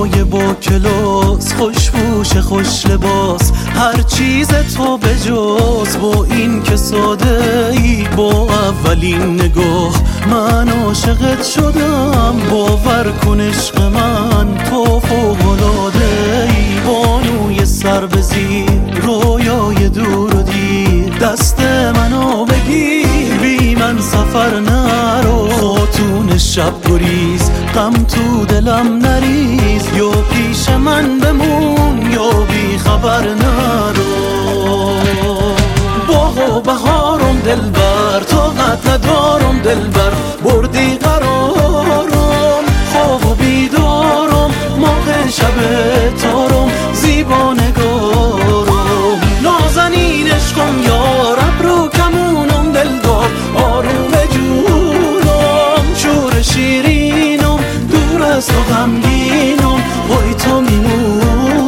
رویای با کلاس، خوشبوش خوش لباس، هر چیز تو به جز با این که ساده ای. با اولین نگاه من عاشقت شدم، باور کن عشق من تو فوق‌العاده ای. بانوی سر به زیر، رویای دور و دیر، دست منو بگیر بی من سفر نرو. خاتون شب گریز، غم تو دلم نریز، یا پیش من بمون یا بی خبر نرو. باغ و بهارم دلبر، طاقت ندارم دلبر، بردی قرارم. خواب و بیدارم، ماه شب تارم، زیبا نگارم. نازنین عشقم یار، ابرو کمونم دلدار، آروم جونم. شور شیرینم، دور از تو غمگینم، وای تو میمونم.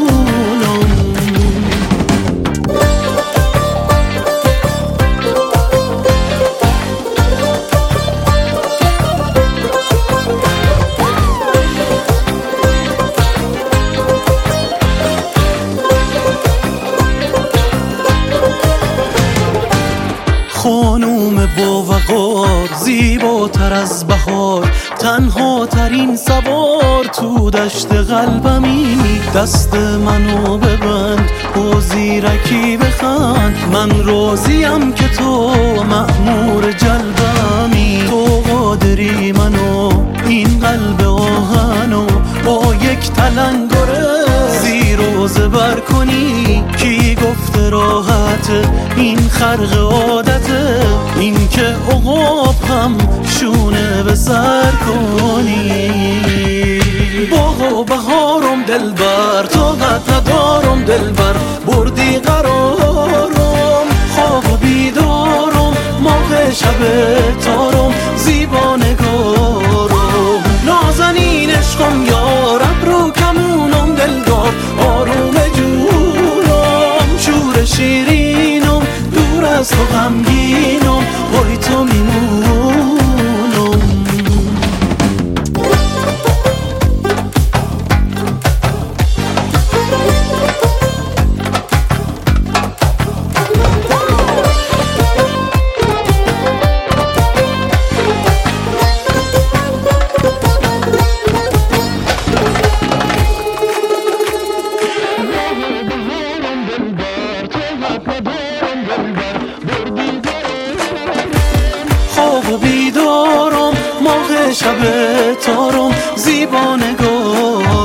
خانوم با وقار، زیباتر از بهار، تنها ترین سوار تو دشت قلبمی. دست منو ببند و زیرکی بخند، من راضیم که تو مأمور جلبمی. تو قادری منو این قلب آهنو با یک تلنگره زیر و زبر کنی. کی گفته راحته این خرق عادته، این که عقاب هم شونه به سر کنی. باغ و بهارم دلبر، طاقت ندارم دلبر، بردی قرارم. خواب و بیدارم، ماه شب تارم، زیبا نگارم. نازنین عشقم یار، ابرو کمونم دلدار، آروم جونم. شور شیرینم، دور از تو غمگینم، وای تو میمونم. خواب و بیدارم، ماه شب تارم، زیبا نگارم.